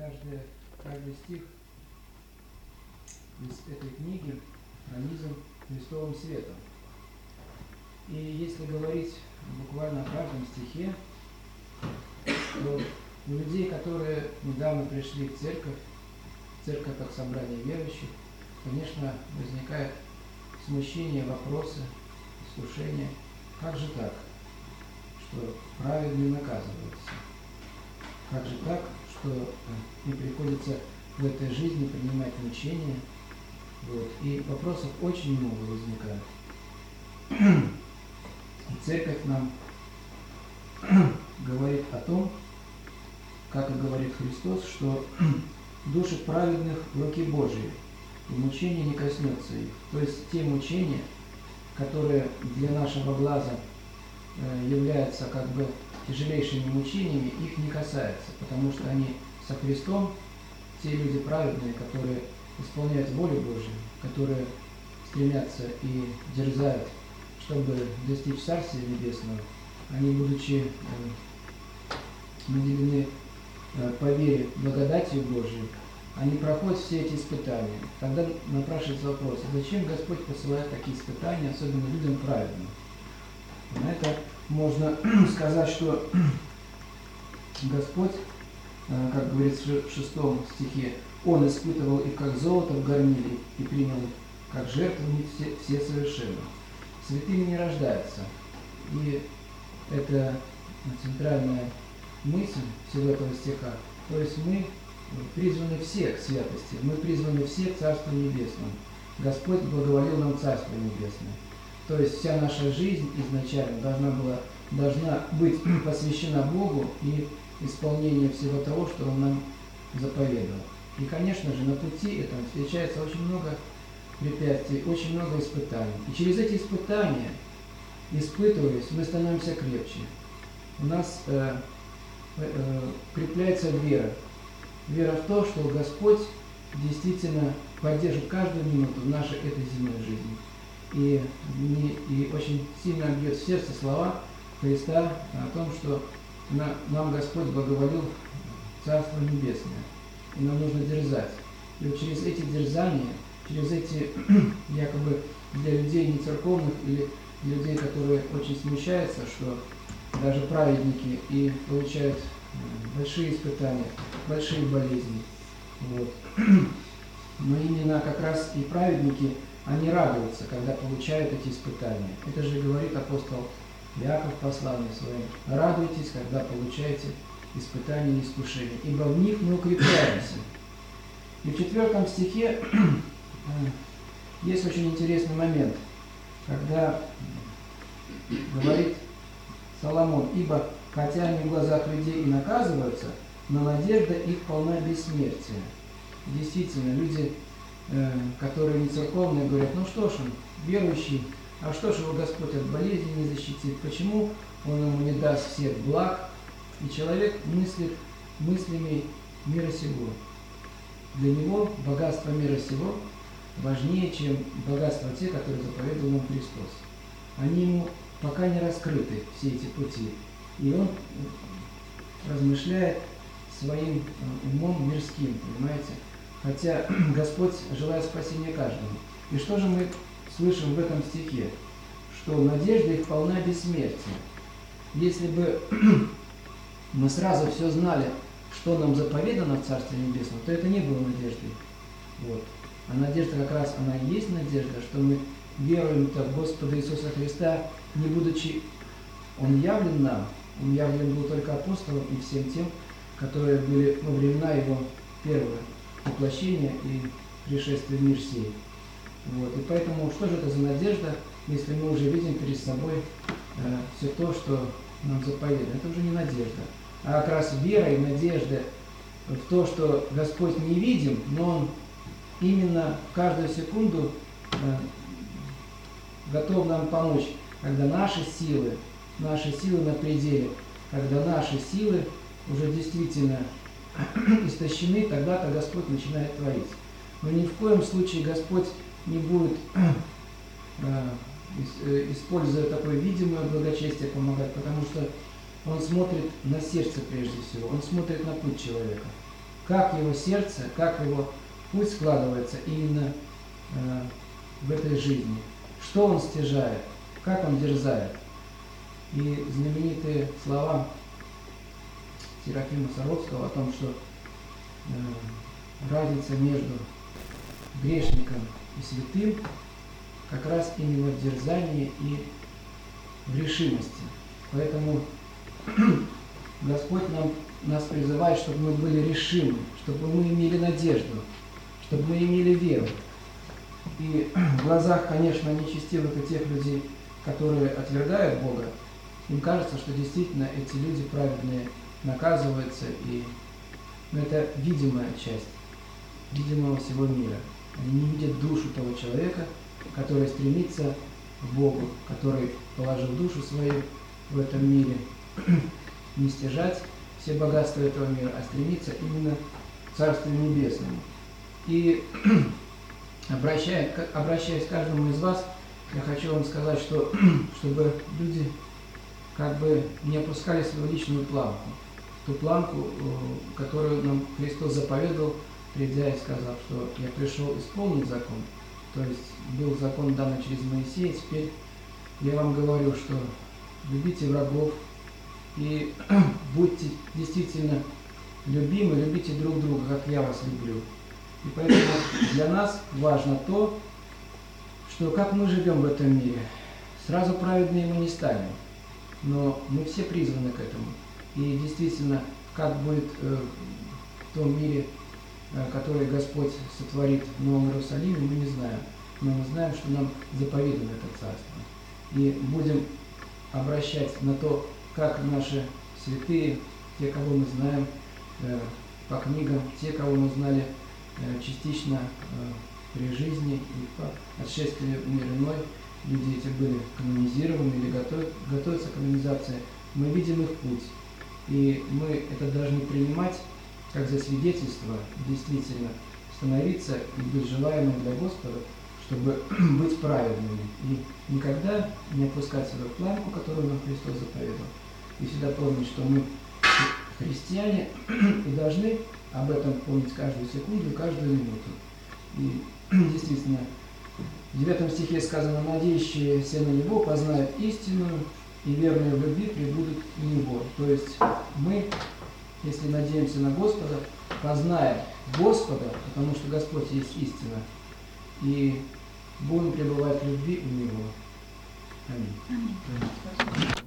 каждый стих из этой книги пронизан Христовым светом. И если говорить буквально о каждом стихе, то у людей, которые недавно пришли в церковь как собрание верующих, конечно, возникает смущение, вопросы, искушение. Как же так, что праведные наказываются? Как же так, что им приходится в этой жизни принимать мучения? И вопросов очень много возникает. И церковь нам говорит о том, как и говорит Христос, что души праведных в руки Божьей, и мучения не коснется их. То есть те мучения, которые для нашего глаза являются как бы тяжелейшими мучениями, их не касается, потому что они со Христом, те люди праведные, которые исполняют волю Божию, которые стремятся и дерзают, чтобы достичь Царствия Небесного, они, будучи наделены по вере благодатью Божией, они проходят все эти испытания. Тогда напрашивается вопрос, зачем Господь посылает такие испытания, особенно людям праведным? На это можно сказать, что Господь, как говорится в 6 стихе, Он испытывал их как золото в горниле и принял их как жертву все совершенно. Святыми не рождаются. И это центральная мысль всего этого стиха. То есть мы призваны все к святости, мы призваны все к Царству Небесному. Господь благоволил нам Царство Небесное. То есть вся наша жизнь изначально должна быть посвящена Богу и исполнению всего того, что Он нам заповедовал. И, конечно же, на пути этом встречается очень много препятствий, очень много испытаний. И через эти испытания, испытываясь, мы становимся крепче. У нас укрепляется вера. Вера в то, что Господь действительно поддержит каждую минуту в нашей этой земной жизни. И очень сильно бьет в сердце слова Христа о том, что нам Господь благоволил Царство Небесное. И нам нужно дерзать. И вот через эти дерзания, через эти якобы для людей не церковных или для людей, которые очень смущаются, что даже праведники и получают большие испытания, большие болезни. Но именно как раз и праведники, они радуются, когда получают эти испытания. Это же говорит апостол Иаков в послании своем. Радуйтесь, когда получаете испытания и искушения, ибо в них мы укрепляемся. И в 4 стихе есть очень интересный момент, когда говорит Соломон: ибо хотя они в глазах людей и наказываются, но надежда их полна бессмертия. Действительно, люди, которые не церковные, говорят: ну что ж он, верующий, а что ж его Господь от болезни не защитит, почему он ему не даст всех благ? И человек мыслит мыслями мира сего. Для него богатство мира сего важнее, чем богатство те, которые заповедовал нам Христос. Они ему пока не раскрыты, все эти пути. И он размышляет своим умом мирским, понимаете? Хотя Господь желает спасения каждому. И что же мы слышим в этом стихе? Что надежда их полна бессмертия. Если бы мы сразу все знали, что нам заповедано в Царстве Небесном, то это не было надеждой. А надежда как раз, она и есть надежда, что мы веруем в Господа Иисуса Христа, не будучи Он явлен нам, Он явлен был только апостолам и всем тем, которые были во времена Его первого воплощения и пришествия в мир сей. И поэтому, что же это за надежда, если мы уже видим перед собой все то, что нам заповедано? Это уже не надежда, а как раз вера и надежда в то, что Господь не видим, но Он именно в каждую секунду готов нам помочь, когда наши силы на пределе, когда наши силы уже действительно истощены, тогда-то Господь начинает творить. Но ни в коем случае Господь не будет, используя такое видимое благочестие, помогать, потому что Он смотрит на сердце прежде всего, Он смотрит на путь человека. как его сердце, как его путь складывается именно в этой жизни, что он стяжает, как он дерзает. И знаменитые слова Серафима Саровского о том, что разница между грешником и святым как раз именно в дерзании и в решимости. Поэтому Господь нас призывает, чтобы мы были решимы, чтобы мы имели надежду, чтобы мы имели веру. И в глазах, конечно, нечестивых и тех людей, которые отвергают Бога, им кажется, что действительно эти люди праведные наказываются, и это видимая часть видимого всего мира. Они не видят душу того человека, который стремится к Богу, который положил душу свою в этом мире, не стяжать все богатства этого мира, а стремиться именно к Царствию Небесному. И обращаясь к каждому из вас, я хочу вам сказать, что чтобы люди как бы не опускали свою личную планку, ту планку, которую нам Христос заповедовал, придя и сказав, что я пришел исполнить закон, то есть был закон дан через Моисея, теперь я вам говорю, что любите врагов и будьте действительно любимы, любите друг друга, как я вас люблю. И поэтому для нас важно то, что как мы живем в этом мире. Сразу праведные мы не станем, но мы все призваны к этому. И действительно, как будет в том мире, который Господь сотворит в Новом Иерусалиме, мы не знаем. Но мы знаем, что нам заповедано это царство. И будем обращать на то, как наши святые, те, кого мы знаем по книгам, те, кого мы знали частично при жизни и по отшествию в мир иной, люди эти были канонизированы или готовятся к канонизации, мы видим их путь. И мы это должны принимать как за свидетельство, действительно становиться и быть желаемым для Господа, чтобы быть праведными и никогда не опускать свою планку, которую нам Христос заповедовал. И всегда помнить, что мы христиане и должны об этом помнить каждую секунду и каждую минуту. И действительно, в 9 стихе сказано: «Надеющиеся на Него познают истину, и верные в любви пребудут в Него». То есть мы, если надеемся на Господа, познаем Господа, потому что Господь есть истина, и будем пребывать в любви у Него. Аминь. Аминь.